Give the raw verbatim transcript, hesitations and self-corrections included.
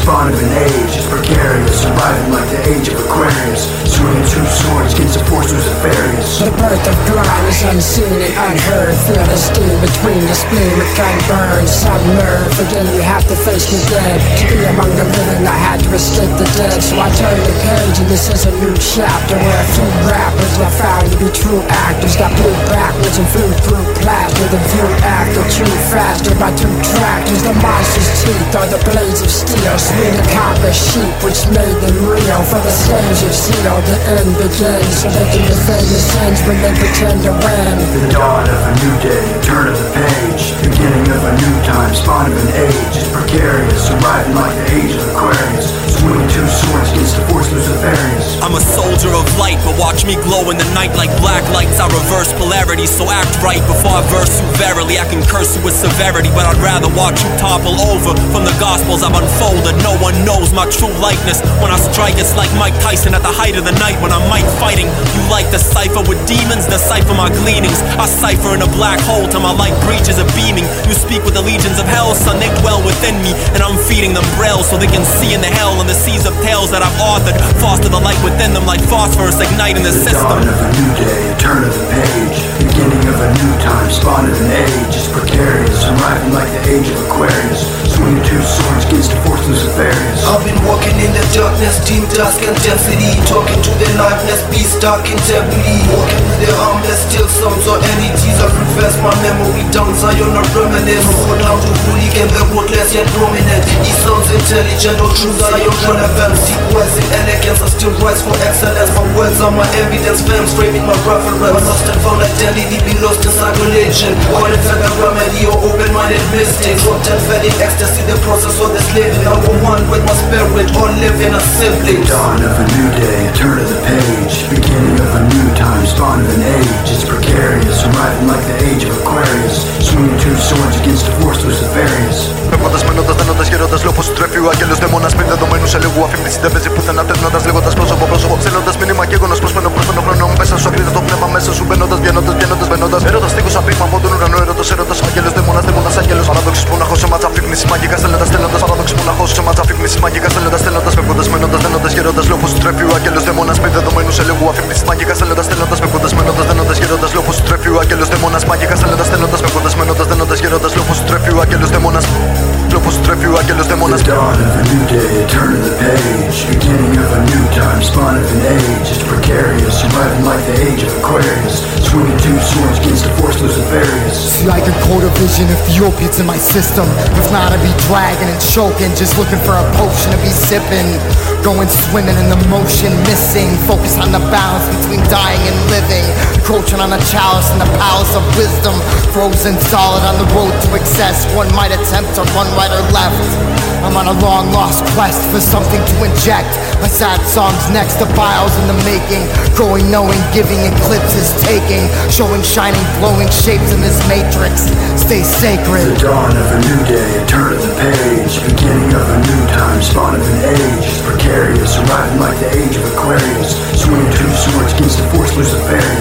spawn of an age is precarious, surviving like the age of Aquarius, swinging two swords against the force Luciferius. The birth of grime is unseen and unheard. Feel the steam between the spleen with gun burns. Submerged, again you have to face the dead. To be among the living I had to escape the dead. So I turned the page and this is a new chapter where a few rappers were found to be true actors. Got blew backwards and flew through plasma. The view after chewed faster by two tractors. The monster's teeth are the blades of steel. Swinging copper sheep which made them real. For the slaves of seal the end begins. So they can defend the sins when they pretend to win. The dawn of a new day, turn of the page, beginning of a new time, spawn of an age is precarious, arriving like the age of Aquarius, swinging two swords against the force Luciferius. I'm a soldier of light, but watch me glow in the night like black lights. I reverse polarity, so act right before I verse you verily. I can curse you with severity, but I'd rather watch you topple over. From the gospels I've unfolded, no one knows my true likeness. When I strike, it's like Mike Tyson at the height of the night when I'm Mike fighting. You like to cipher with demons, decipher my gleanings. I cipher in a black hole till my light breaches are beaming. You speak with the legions of hell, son, they dwell within me, and I'm feeding them braille so they can see in the hell and the seas of tales that I've authored. Foster the light within them like phosphorus igniting the, the system. The dawn of a new day, turn of the page, beginning of a new time, spawn of an age is precarious, arriving like the age of Aquarius, swinging two swords against the force Luciferius. I've been walking in the darkness, dim dusk and density, talking to the liveness, beast dark integrity, walking with the harmless, still sounds or entities. I've reversed my memory down Zion, not reminisce. From down to hooligan, the ruthless yet prominent. He sounds intelligent, or true Zion relevant. Sequencing elegance, I still rise for excellence. My words are my evidence, films framing my reference. My lost and found identity, be lost inside religion. Or the further remedy or open-minded mystics. Dropped and fed in ecstasy, the process of the slaving. Now I'm one with my spirit, all living as siblings. The dawn of a new day, turn of the page, beginning of a new time, spawn of an age is precarious, arriving like the age of Aquarius, swinging two swords against the force Luciferius. Φεύγοντας, μένοντας, δένοντας, γέροντας, λόγος σου τρέφει ο άγγελος δαίμονας. Πριν δεδομένου σε λίγο αφήμνηση δεν παίζει πουθενά. Τέρνοντας, λέγοντας πρόσωπο πρόσωπο. Ψελώντας μήνυμα και γόνος πως μένω προς τον χρόνο μου. Μέσα σου ακρίδα το πνεύμα μέσα σου. Μπαίνοντας, βγαίνοντας, βγαίνοντας, μπαίνοντας. Έρωτας τείχος απίμα από τον ουρανό. Έρωτος, έρωτος, άγγελος δαίμονας, δαίμονας, άγγελος. Παράδοξος που να έχω σε μάτσα αφήμνηση μαγικά στέλνοντας, στέλνοντας. Παράδοξος που να έχω σε μάτσα αφήμνηση μαγικά στέλνοντας, στέλνοντας. Φεύγοντας, μένοντας, δένοντας, γέροντας, λόγος σου τρέφει ο άγγελος δαίμονας. Πριν δεδομένου σε λίγο αφήμνηση μαγικά στέλνοντας, στέλνοντας. Φεύγοντας, μένοντας, δένοντας, γέροντας, λόγος σου τρέφει ο άγγελος δαίμονας. Μαγικά στέλνοντας, στέλνοντας. Φεύγοντας, μένοντας, δένοντας, γέροντας, λόγος σου τρέφει ο άγγελος δαίμονας. Λόγος σου τρέφει ο άγγελος δαίμονας. The dawn of a new day, turn of the page, beginning of a new time, spawn of an age is precarious, surviving like the age of Aquarius, swinging two swords against the force Luciferius. See, I can code a vision if the opiates in my system. If not, I'd be dragging and choking, just looking for a potion to be sipping. Going swimming in the motion, missing. Focus on the balance between dying and living. Encroaching on the chalice and the palace of wisdom. Frozen solid on the road to excess. One might attempt to run right or left. I'm on a long lost quest for something to inject. My sad song's next to files in the making. Growing, knowing, giving, eclipses taking. Showing shining, glowing shapes in this matrix. Stay sacred. The dawn of a new day, turn of the page, beginning of a new time, spawn of an age is precarious, arriving like the age of Aquarius, swinging two swords against the force Luciferius.